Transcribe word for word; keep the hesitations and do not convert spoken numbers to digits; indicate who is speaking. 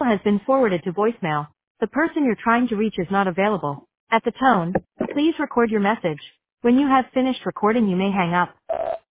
Speaker 1: has been forwarded to voicemail. The person you're trying to reach is not available. At the tone, please record your message. When you have finished recording, you may hang up.